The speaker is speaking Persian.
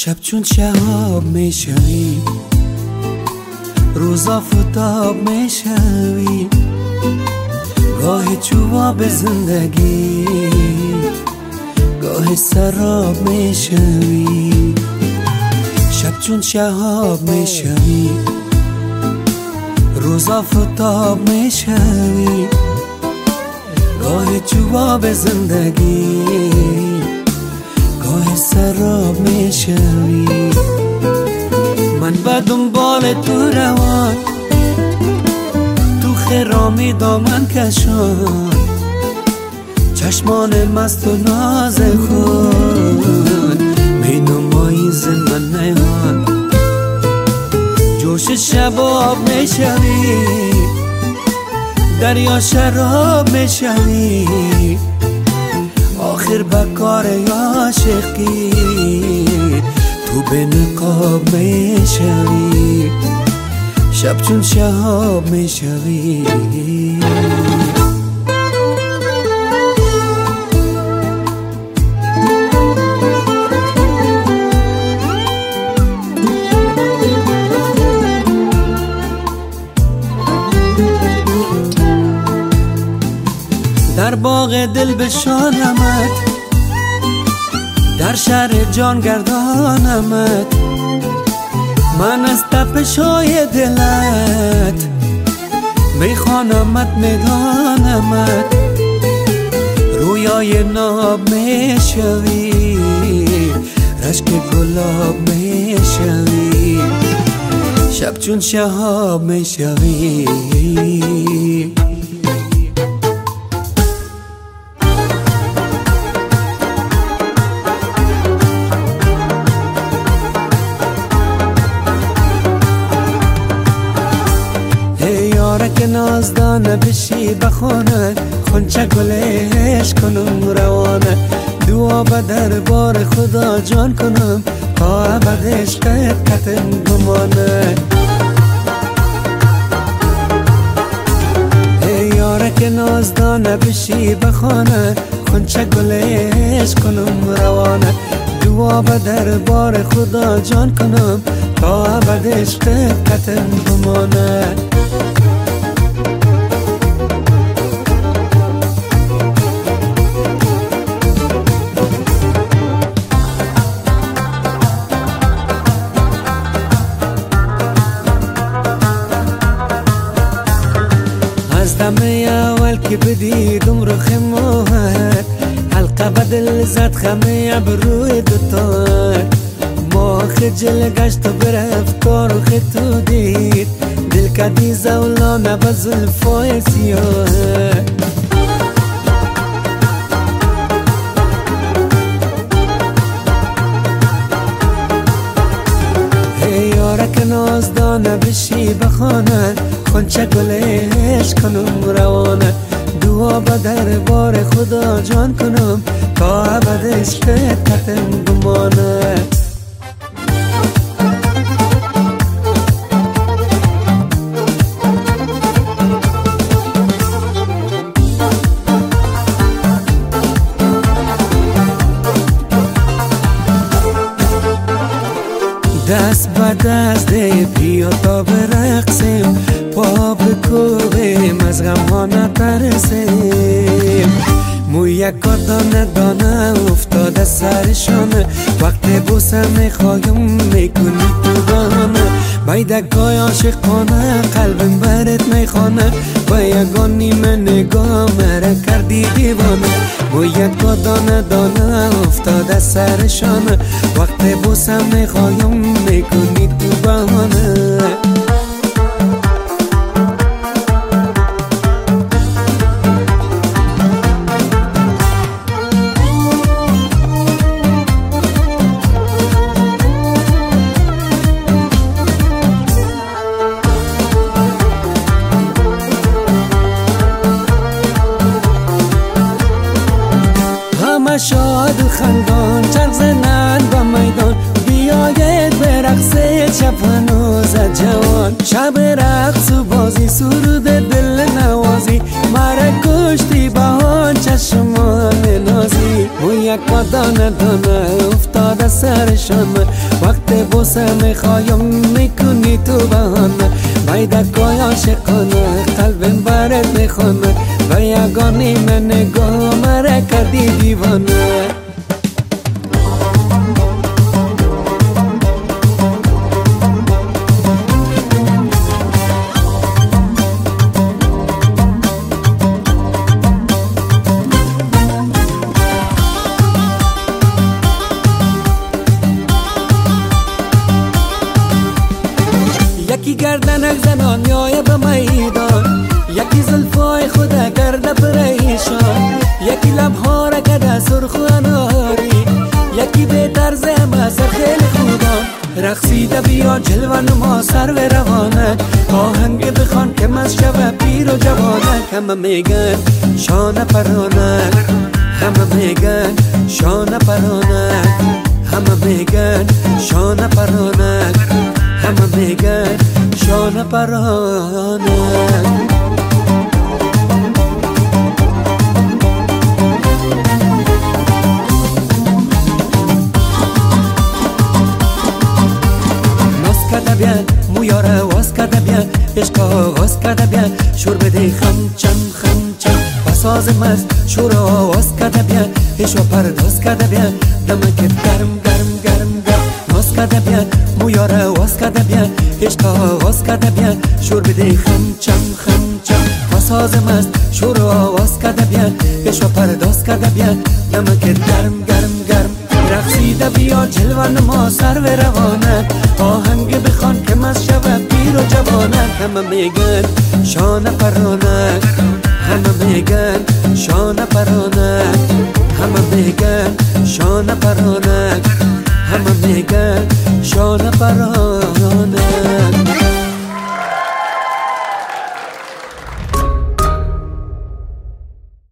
شب چون شهاب میشوی، روزا فتاب میشوی، گاه چوب زندگی، گاه سراب میشوی. شب چون شهاب میشوی، روزا فتاب میشوی، گاه چوب زندگی، گاه سراب میشوی. من به دنبال تو روان، تو خرامی دامن کشان، چشمان مست و ناز خود می نمایی ز من نهان. جوش شباب میشوی، دریا شراب میشوی، آخر به کار عاشقی تو به نقاب میشوی. شب چون شهاب میشوی. در باغ دل بشانمت، در شهر جان گردانمت، من از تپش‌های دلت میخوانمت میدانمت. رویای ناب میشوی، رشک گلاب میشوی. شب چون شهاب میشوی. که نازدانه بشی بخونه، خونچه گلش کنم روانه. دعا به دربار خدا جان کنم، تا ابد عشقت قطع گمانه. ای یاره که نازدانه بشی بخونه، خونچه گلش کنم روانه. دعا به دربار خدا جان کنم، تا ابد عشقت قطع گمانه. از دم اول که بدیدم رخ ماهت، حلقه به دل زد خمه ابروی دوتات. ماه خجل گشت و برفت رخ تو دید، دل کدی زولانه به زلفای سیاه. ای یاره که نازدانه بشی بخانه، خونچه گلش کنم روانه. دعا به دربار خدا جان کنم، تا ابد عشقت قطع گمانه. دست به دست ده بیا تا برقصیم، پا بکوبیم از غم ها نترسیم. مو یکا دانه دانه افتاده سرشانه، وقت بوسه میخوایم میکنی تو بانه. بیدکای عاشقانه قلبم برت میخوانه، با یگان نیمه نگاه مره کردی دیوانه. مو یکا دانه دانه افتاده سرشانه، وقت بوسه میخوایم میکنی تو بانه. شاد و خندان چرخ زنند با میدان، بیاید به رقص شب هنوز جوان. شب رقص و بازی سرود دل نوازی، مرا کشتی بهان چشمان نازی. موی دانه دانه افتاده سرشان وقت بوسه میخوایم میکنی تو بهانه بیدکای عاشقانه قلبم برات میخونه و یگانی من نگاه مرا کردی دیوانه یکی گردنک زنان یای به میدان یکی زلفای خدا کرده پریشان یکی لبها را کده سرخ و اناری یکی به طرز همه سر خیلی خودان رقصیده بیا جلوه نما سر و روانه آهنگ بخوان که مست شوه پیر و جوانه همه میگن شانه پرانه همه میگن شانه پرانه همه میگن شانه پرانه همه میگن شانه پرانه بیا مویاره واز کرده بیا عشق آغاز کرده بیا شور بده خمچم خمچم بساز مست شور آواز کرده بیا عشق پرداز کرده بیا دمک گرم گرم گرم گرم ناز کرده بیا مویاره واز کرده بیا عشق آغاز کرده بیا شور بده خمچم خمچم بساز مست شور آواز کرده بیا عشق پرداز کرده بیا دمک گرم گرم گرم رقصیده بیا جلوه نما سر و روانه آهنگ بخوان که مست شوه پیر و جوانه همه میگن شانه پرانه همه میگن شانه پرانه همه میگن شانه پرانه همه میگن شانه پرانه